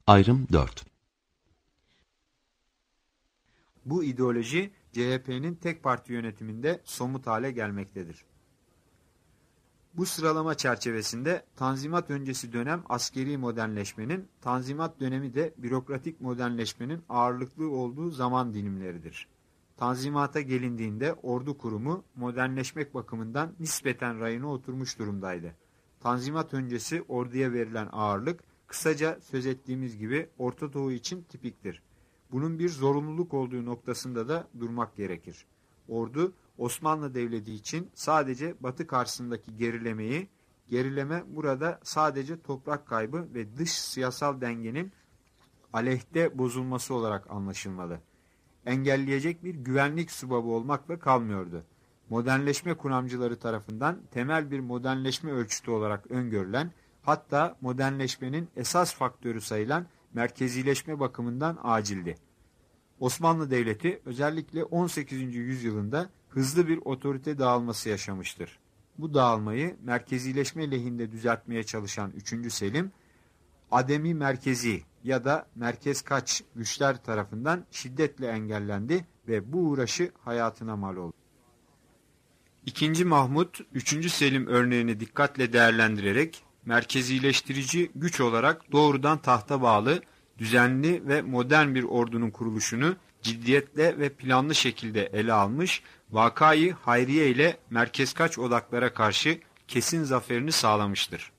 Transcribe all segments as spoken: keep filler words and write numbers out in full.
Ayrım dört. Bu ideoloji C H P'nin tek parti yönetiminde somut hale gelmektedir. Bu sıralama çerçevesinde Tanzimat öncesi dönem askeri modernleşmenin, Tanzimat dönemi de bürokratik modernleşmenin ağırlıklı olduğu zaman dilimleridir. Tanzimata gelindiğinde ordu kurumu modernleşmek bakımından nispeten rayına oturmuş durumdaydı. Tanzimat öncesi orduya verilen ağırlık, kısaca söz ettiğimiz gibi Orta Doğu için tipiktir. Bunun bir zorunluluk olduğu noktasında da durmak gerekir. Ordu, Osmanlı Devleti için sadece Batı karşısındaki gerilemeyi, gerileme burada sadece toprak kaybı ve dış siyasal dengenin aleyhte bozulması olarak anlaşılmalı. Engelleyecek bir güvenlik subabı olmakla kalmıyordu. Modernleşme kuramcıları tarafından temel bir modernleşme ölçütü olarak öngörülen, hatta modernleşmenin esas faktörü sayılan merkezileşme bakımından acildi. Osmanlı Devleti özellikle on sekizinci yüzyılında hızlı bir otorite dağılması yaşamıştır. Bu dağılmayı merkezileşme lehinde düzeltmeye çalışan üçüncü Selim, ademi merkezi ya da merkez kaç güçler tarafından şiddetle engellendi ve bu uğraşı hayatına mal oldu. İkinci Mahmut, üçüncü Selim örneğini dikkatle değerlendirerek merkezileştirici güç olarak doğrudan tahta bağlı, düzenli ve modern bir ordunun kuruluşunu ciddiyetle ve planlı şekilde ele almış, vakayı hayriye ile merkezkaç odaklara karşı kesin zaferini sağlamıştır.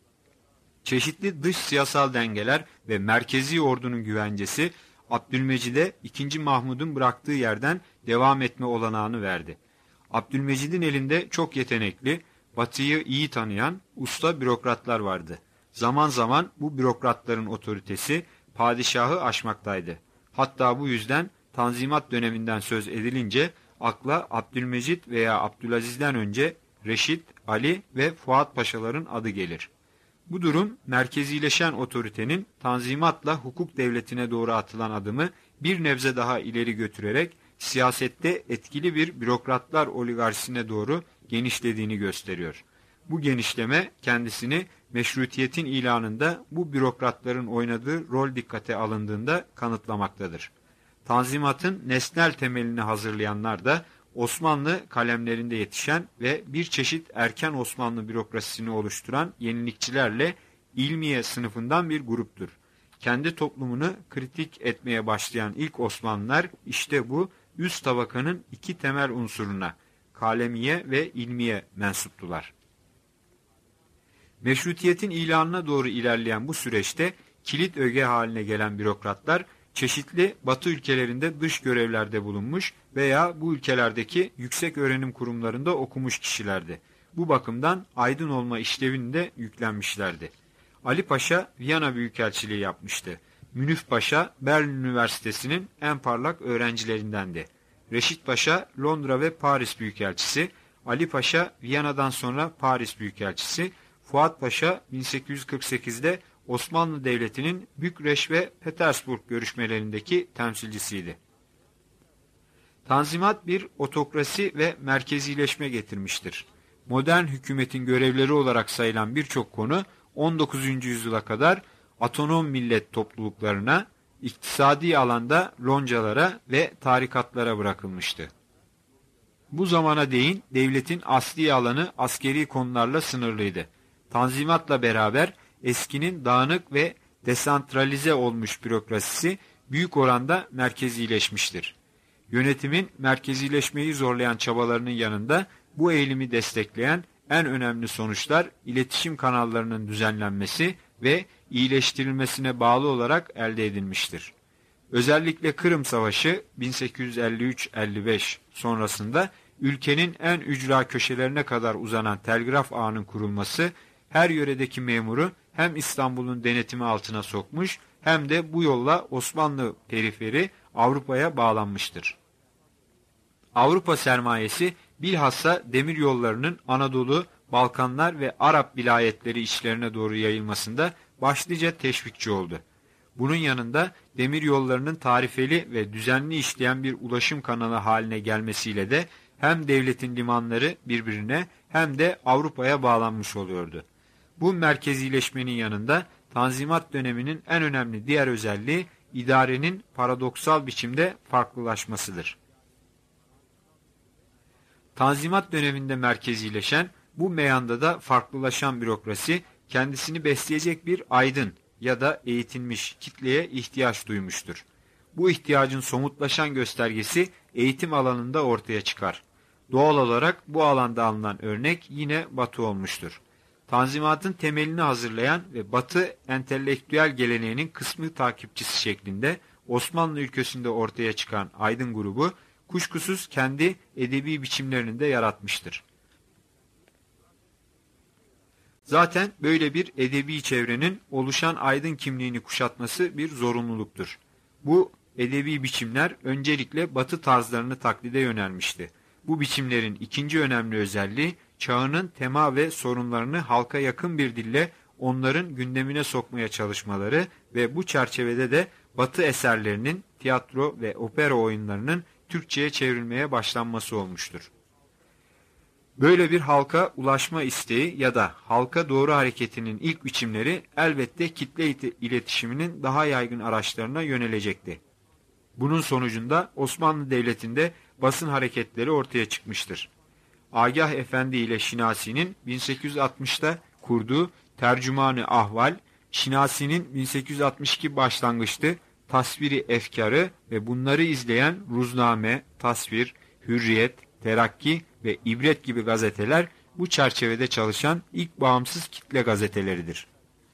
Çeşitli dış siyasal dengeler ve merkezi ordunun güvencesi, Abdülmecid'e ikinci Mahmud'un bıraktığı yerden devam etme olanağını verdi. Abdülmecid'in elinde çok yetenekli, Batı'yı iyi tanıyan usta bürokratlar vardı. Zaman zaman bu bürokratların otoritesi padişahı aşmaktaydı. Hatta bu yüzden Tanzimat döneminden söz edilince akla Abdülmecid veya Abdülaziz'den önce Reşit, Ali ve Fuat Paşaların adı gelir. Bu durum merkezileşen otoritenin Tanzimat'la hukuk devletine doğru atılan adımı bir nebze daha ileri götürerek siyasette etkili bir bürokratlar oligarşisine doğru genişlediğini gösteriyor. Bu genişleme kendisini meşrutiyetin ilanında bu bürokratların oynadığı rol dikkate alındığında kanıtlamaktadır. Tanzimat'ın nesnel temelini hazırlayanlar da Osmanlı kalemlerinde yetişen ve bir çeşit erken Osmanlı bürokrasisini oluşturan yenilikçilerle ilmiye sınıfından bir gruptur. Kendi toplumunu kritik etmeye başlayan ilk Osmanlılar işte bu üst tabakanın iki temel unsuruna, kalemiye ve ilmiye mensuptular. Meşrutiyetin ilanına doğru ilerleyen bu süreçte kilit öge haline gelen bürokratlar çeşitli Batı ülkelerinde dış görevlerde bulunmuş veya bu ülkelerdeki yüksek öğrenim kurumlarında okumuş kişilerdi. Bu bakımdan aydın olma işlevini de yüklenmişlerdi. Ali Paşa Viyana Büyükelçiliği yapmıştı. Münif Paşa Berlin Üniversitesi'nin en parlak öğrencilerindendi. Reşit Paşa Londra ve Paris Büyükelçisi, Ali Paşa Viyana'dan sonra Paris Büyükelçisi, Fuat Paşa bin sekiz yüz kırk sekizde Osmanlı Devleti'nin Bükreş ve Petersburg görüşmelerindeki temsilcisiydi. Tanzimat bir otokrasi ve merkezileşme getirmiştir. Modern hükümetin görevleri olarak sayılan birçok konu on dokuzuncu yüzyıla kadar otonom millet topluluklarına, iktisadi alanda loncalara ve tarikatlara bırakılmıştı. Bu zamana değin devletin asli alanı askeri konularla sınırlıydı. Tanzimatla beraber eskinin dağınık ve desantralize olmuş bürokrasisi büyük oranda merkezileşmiştir. Yönetimin merkezileşmeyi zorlayan çabalarının yanında bu eğilimi destekleyen en önemli sonuçlar iletişim kanallarının düzenlenmesi ve iyileştirilmesine bağlı olarak elde edilmiştir. Özellikle Kırım Savaşı bin sekiz yüz elli üç elli beş sonrasında ülkenin en ücra köşelerine kadar uzanan telgraf ağının kurulması her yöredeki memuru hem İstanbul'un denetimi altına sokmuş hem de bu yolla Osmanlı periferi Avrupa'ya bağlanmıştır. Avrupa sermayesi bilhassa demir yollarının Anadolu, Balkanlar ve Arap vilayetleri içlerine doğru yayılmasında başlıca teşvikçi oldu. Bunun yanında demir yollarının tarifeli ve düzenli işleyen bir ulaşım kanalı haline gelmesiyle de hem devletin limanları birbirine hem de Avrupa'ya bağlanmış oluyordu. Bu merkezileşmenin yanında Tanzimat döneminin en önemli diğer özelliği idarenin paradoksal biçimde farklılaşmasıdır. Tanzimat döneminde merkezileşen, bu meyanda da farklılaşan bürokrasi, kendisini besleyecek bir aydın ya da eğitilmiş kitleye ihtiyaç duymuştur. Bu ihtiyacın somutlaşan göstergesi eğitim alanında ortaya çıkar. Doğal olarak bu alanda alınan örnek yine Batı olmuştur. Tanzimatın temelini hazırlayan ve Batı entelektüel geleneğinin kısmı takipçisi şeklinde Osmanlı ülkesinde ortaya çıkan aydın grubu, kuşkusuz kendi edebi biçimlerini de yaratmıştır. Zaten böyle bir edebi çevrenin oluşan aydın kimliğini kuşatması bir zorunluluktur. Bu edebi biçimler öncelikle Batı tarzlarını taklide yönelmişti. Bu biçimlerin ikinci önemli özelliği, çağının tema ve sorunlarını halka yakın bir dille onların gündemine sokmaya çalışmaları ve bu çerçevede de Batı eserlerinin, tiyatro ve opera oyunlarının Türkçe'ye çevrilmeye başlanması olmuştur. Böyle bir halka ulaşma isteği ya da halka doğru hareketinin ilk biçimleri elbette kitle iletişiminin daha yaygın araçlarına yönelecekti. Bunun sonucunda Osmanlı Devleti'nde basın hareketleri ortaya çıkmıştır. Agah Efendi ile Şinasi'nin bin sekiz yüz altmışta kurduğu Tercüman-ı Ahval, Şinasi'nin bin sekiz yüz altmış iki başlangıçlı Tasviri Efkarı ve bunları izleyen Ruzname, Tasvir, Hürriyet, Terakki ve İbret gibi gazeteler bu çerçevede çalışan ilk bağımsız kitle gazeteleridir.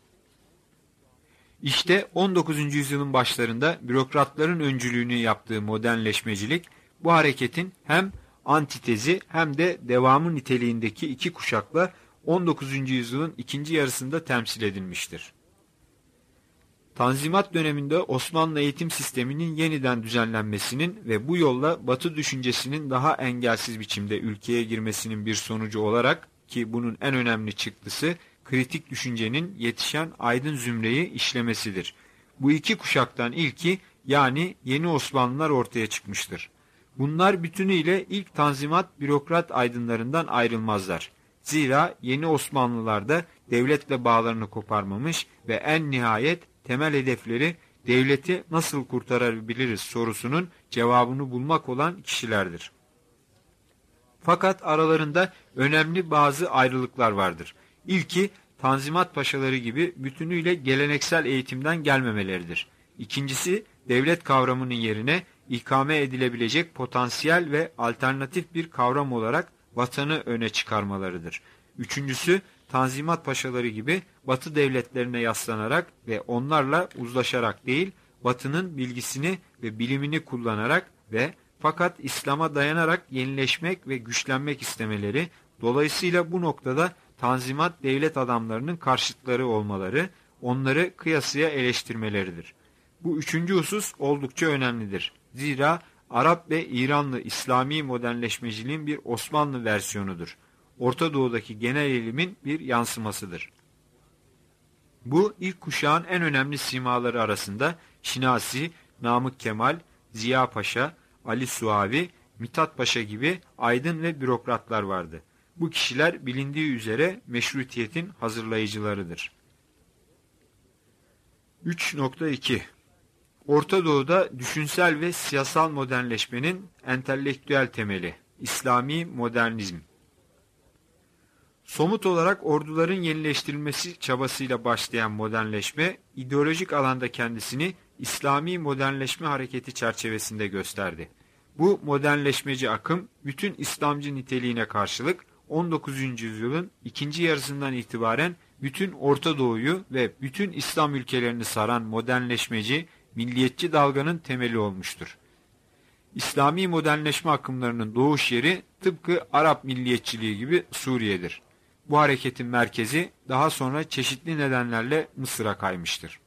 İşte on dokuzuncu yüzyılın başlarında bürokratların öncülüğünü yaptığı modernleşmecilik, bu hareketin hem antitezi hem de devamı niteliğindeki iki kuşakla on dokuzuncu yüzyılın ikinci yarısında temsil edilmiştir. Tanzimat döneminde Osmanlı eğitim sisteminin yeniden düzenlenmesinin ve bu yolla Batı düşüncesinin daha engelsiz biçimde ülkeye girmesinin bir sonucu olarak, ki bunun en önemli çıktısı kritik düşüncenin yetişen aydın zümreyi işlemesidir. Bu iki kuşaktan ilki, yani yeni Osmanlılar ortaya çıkmıştır. Bunlar bütünüyle ilk Tanzimat bürokrat aydınlarından ayrılmazlar. Zira yeni Osmanlılarda devletle bağlarını koparmamış ve en nihayet temel hedefleri devleti nasıl kurtarabiliriz sorusunun cevabını bulmak olan kişilerdir. Fakat aralarında önemli bazı ayrılıklar vardır. İlki, Tanzimat paşaları gibi bütünüyle geleneksel eğitimden gelmemeleridir. İkincisi, devlet kavramının yerine ikame edilebilecek potansiyel ve alternatif bir kavram olarak vatanı öne çıkarmalarıdır. Üçüncüsü, Tanzimat paşaları gibi Batı devletlerine yaslanarak ve onlarla uzlaşarak değil, Batı'nın bilgisini ve bilimini kullanarak ve fakat İslam'a dayanarak yenileşmek ve güçlenmek istemeleri, dolayısıyla bu noktada Tanzimat devlet adamlarının karşıtları olmaları, onları kıyasıya eleştirmeleridir. Bu üçüncü husus oldukça önemlidir. Zira Arap ve İranlı İslami modernleşmeciliğin bir Osmanlı versiyonudur. Orta Doğu'daki genel eğilimin bir yansımasıdır. Bu ilk kuşağın en önemli simaları arasında Şinasi, Namık Kemal, Ziya Paşa, Ali Suavi, Mithat Paşa gibi aydın ve bürokratlar vardı. Bu kişiler bilindiği üzere meşrutiyetin hazırlayıcılarıdır. üç nokta iki Orta Doğu'da düşünsel ve siyasal modernleşmenin entelektüel temeli, İslami modernizm. Somut olarak orduların yenileştirilmesi çabasıyla başlayan modernleşme, ideolojik alanda kendisini İslami modernleşme hareketi çerçevesinde gösterdi. Bu modernleşmeci akım, bütün İslamcı niteliğine karşılık on dokuzuncu yüzyılın ikinci yarısından itibaren bütün Orta Doğu'yu ve bütün İslam ülkelerini saran modernleşmeci, milliyetçi dalganın temeli olmuştur. İslami modernleşme akımlarının doğuş yeri tıpkı Arap milliyetçiliği gibi Suriye'dir. Bu hareketin merkezi daha sonra çeşitli nedenlerle Mısır'a kaymıştır.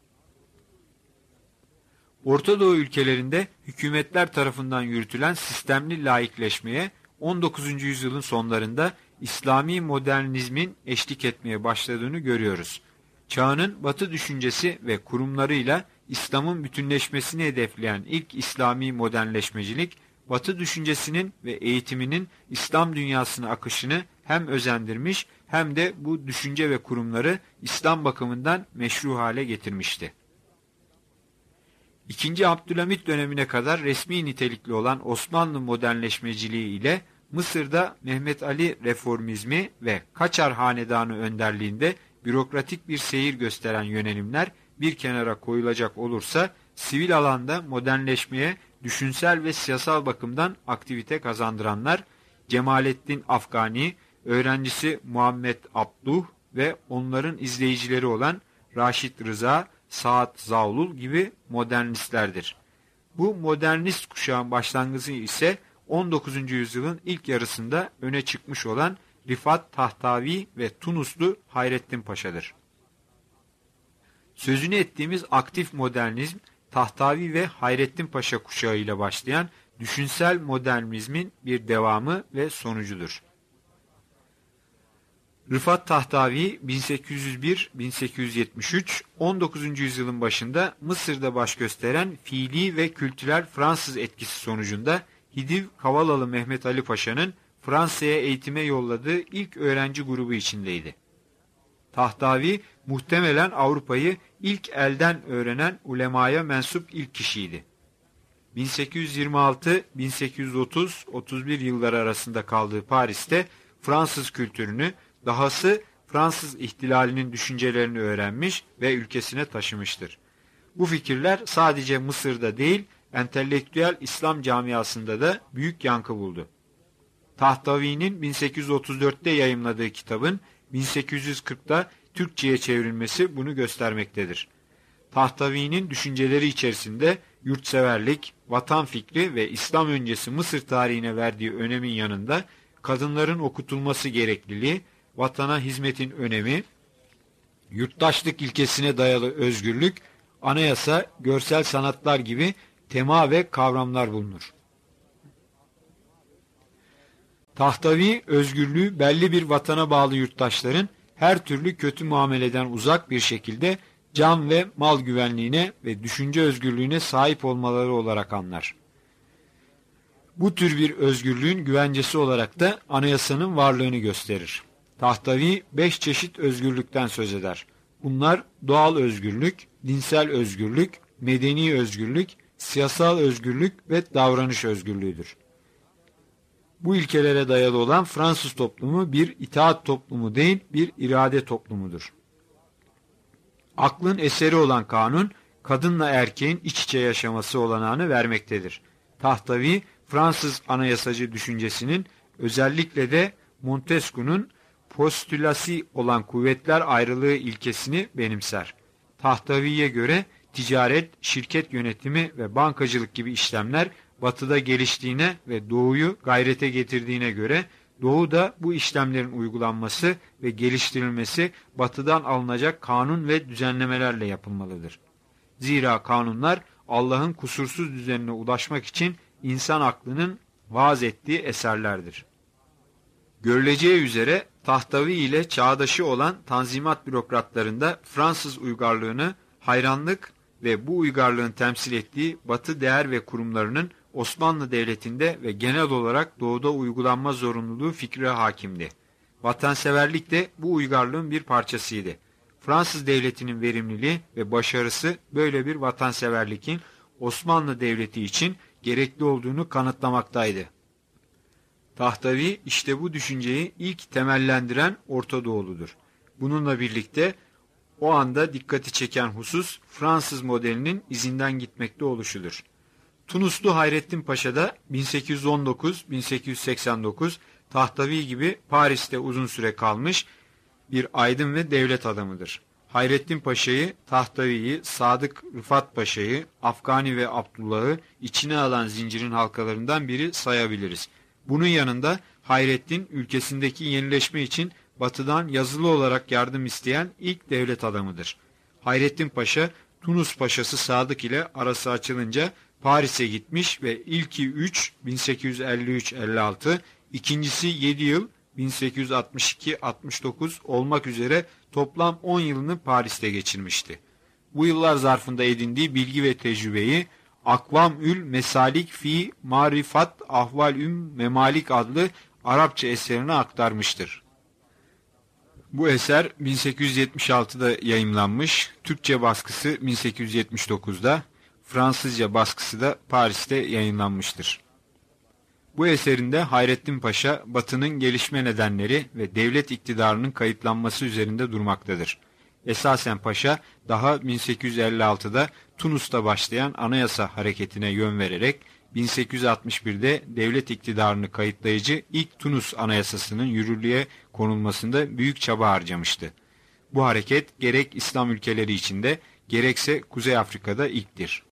Orta Doğu ülkelerinde hükümetler tarafından yürütülen sistemli laikleşmeye on dokuzuncu yüzyılın sonlarında İslami modernizmin eşlik etmeye başladığını görüyoruz. Çağının Batı düşüncesi ve kurumlarıyla İslam'ın bütünleşmesini hedefleyen ilk İslami modernleşmecilik, Batı düşüncesinin ve eğitiminin İslam dünyasına akışını hem özendirmiş hem de bu düşünce ve kurumları İslam bakımından meşru hale getirmişti. İkinci Abdülhamit dönemine kadar resmi nitelikli olan Osmanlı modernleşmeciliği ile Mısır'da Mehmet Ali reformizmi ve Kaçar Hanedanı önderliğinde bürokratik bir seyir gösteren yönelimler bir kenara koyulacak olursa, sivil alanda modernleşmeye düşünsel ve siyasal bakımdan aktivite kazandıranlar Cemalettin Afgani, öğrencisi Muhammed Abduh ve onların izleyicileri olan Raşid Rıza, Saad Zavlul gibi modernistlerdir. Bu modernist kuşağın başlangıcı ise on dokuzuncu yüzyılın ilk yarısında öne çıkmış olan Rifat Tahtavi ve Tunuslu Hayrettin Paşa'dır. Sözünü ettiğimiz aktif modernizm, Tahtavi ve Hayrettin Paşa kuşağı ile başlayan düşünsel modernizmin bir devamı ve sonucudur. Rıfat Tahtavi bin sekiz yüz bir - bin sekiz yüz yetmiş üç, on dokuzuncu yüzyılın başında Mısır'da baş gösteren fiili ve kültürel Fransız etkisi sonucunda Hidiv Kavalalı Mehmet Ali Paşa'nın Fransa'ya eğitime yolladığı ilk öğrenci grubu içindeydi. Tahtavi muhtemelen Avrupa'yı ilk elden öğrenen ulemaya mensup ilk kişiydi. bin sekiz yüz yirmi altı - bin sekiz yüz otuz - otuz bir yılları arasında kaldığı Paris'te Fransız kültürünü, dahası Fransız ihtilalinin düşüncelerini öğrenmiş ve ülkesine taşımıştır. Bu fikirler sadece Mısır'da değil, entelektüel İslam camiasında da büyük yankı buldu. Tahtavi'nin bin sekiz yüz otuz dörtte yayımladığı kitabın bin sekiz yüz kırkta Türkçe'ye çevrilmesi bunu göstermektedir. Tahtavi'nin düşünceleri içerisinde yurtseverlik, vatan fikri ve İslam öncesi Mısır tarihine verdiği önemin yanında kadınların okutulması gerekliliği, vatana hizmetin önemi, yurttaşlık ilkesine dayalı özgürlük, anayasa, görsel sanatlar gibi tema ve kavramlar bulunur. Tahtavi, özgürlüğü belli bir vatana bağlı yurttaşların her türlü kötü muameleden uzak bir şekilde can ve mal güvenliğine ve düşünce özgürlüğüne sahip olmaları olarak anlar. Bu tür bir özgürlüğün güvencesi olarak da anayasanın varlığını gösterir. Tahtavi beş çeşit özgürlükten söz eder. Bunlar doğal özgürlük, dinsel özgürlük, medeni özgürlük, siyasal özgürlük ve davranış özgürlüğüdür. Bu ilkelere dayalı olan Fransız toplumu bir itaat toplumu değil, bir irade toplumudur. Aklın eseri olan kanun, kadınla erkeğin iç içe yaşaması olanağını vermektedir. Tahtavi, Fransız anayasacı düşüncesinin, özellikle de Montesquieu'nun postülası olan kuvvetler ayrılığı ilkesini benimser. Tahtavi'ye göre ticaret, şirket yönetimi ve bankacılık gibi işlemler Batı'da geliştiğine ve Doğu'yu gayrete getirdiğine göre Doğu da bu işlemlerin uygulanması ve geliştirilmesi Batı'dan alınacak kanun ve düzenlemelerle yapılmalıdır. Zira kanunlar Allah'ın kusursuz düzenine ulaşmak için insan aklının vaaz ettiği eserlerdir. Görüleceği üzere Tahtavi ile çağdaşı olan Tanzimat bürokratlarında Fransız uygarlığını hayranlık ve bu uygarlığın temsil ettiği Batı değer ve kurumlarının Osmanlı Devleti'nde ve genel olarak Doğu'da uygulanma zorunluluğu fikri hakimdi. Vatanseverlik de bu uygarlığın bir parçasıydı. Fransız Devleti'nin verimliliği ve başarısı böyle bir vatanseverlikin Osmanlı Devleti için gerekli olduğunu kanıtlamaktaydı. Tahtavi işte bu düşünceyi ilk temellendiren Orta Doğuludur. Bununla birlikte o anda dikkati çeken husus Fransız modelinin izinden gitmekte oluşudur. Tunuslu Hayrettin Paşa da bin sekiz yüz on dokuz - bin sekiz yüz seksen dokuz Tahtavi gibi Paris'te uzun süre kalmış bir aydın ve devlet adamıdır. Hayrettin Paşa'yı, Tahtavi'yi, Sadık Rıfat Paşa'yı, Afgani ve Abdullah'ı içine alan zincirin halkalarından biri sayabiliriz. Bunun yanında Hayrettin ülkesindeki yenileşme için Batı'dan yazılı olarak yardım isteyen ilk devlet adamıdır. Hayrettin Paşa, Tunus Paşası Sadık ile arası açılınca Paris'e gitmiş ve ilki üç bin sekiz yüz elli üç elli altı, ikincisi yedi yıl bin sekiz yüz altmış iki altmış dokuz olmak üzere toplam on yılını Paris'te geçirmişti. Bu yıllar zarfında edindiği bilgi ve tecrübeyi Akvam-ül Mesalik fi Marifat Ahval-üm Memalik adlı Arapça eserine aktarmıştır. Bu eser bin sekiz yüz yetmiş altıda yayımlanmış, Türkçe baskısı bin sekiz yüz yetmiş dokuzda, Fransızca baskısı da Paris'te yayınlanmıştır. Bu eserinde Hayrettin Paşa, Batı'nın gelişme nedenleri ve devlet iktidarının kayıtlanması üzerinde durmaktadır. Esasen Paşa, daha bin sekiz yüz elli altıda Tunus'ta başlayan anayasa hareketine yön vererek, bin sekiz yüz altmış birde devlet iktidarını kayıtlayıcı ilk Tunus Anayasası'nın yürürlüğe konulmasında büyük çaba harcamıştı. Bu hareket gerek İslam ülkeleri içinde gerekse Kuzey Afrika'da ilktir.